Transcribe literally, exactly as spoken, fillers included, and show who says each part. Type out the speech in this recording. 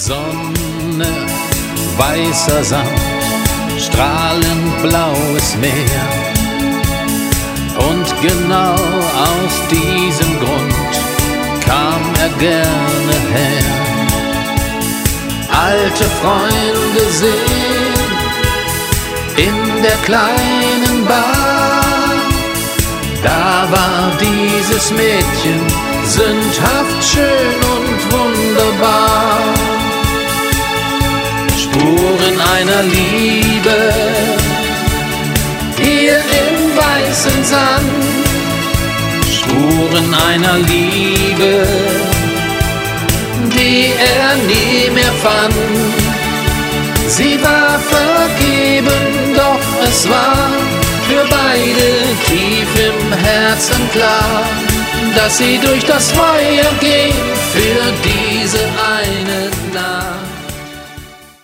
Speaker 1: Sonne, weißer Sand, strahlend blaues Meer. Und genau aus diesem Grund kam er gerne her. Alte Freunde sehen in der kleinen Bar, da war dieses Mädchen sündhaft schön und wunderbar. Spuren einer Liebe hier im weißen Sand, Spuren einer Liebe, die er nie mehr fand. Sie war vergeben, doch es war für beide tief im Herzen klar, dass sie durch das Feuer gehen für diese eine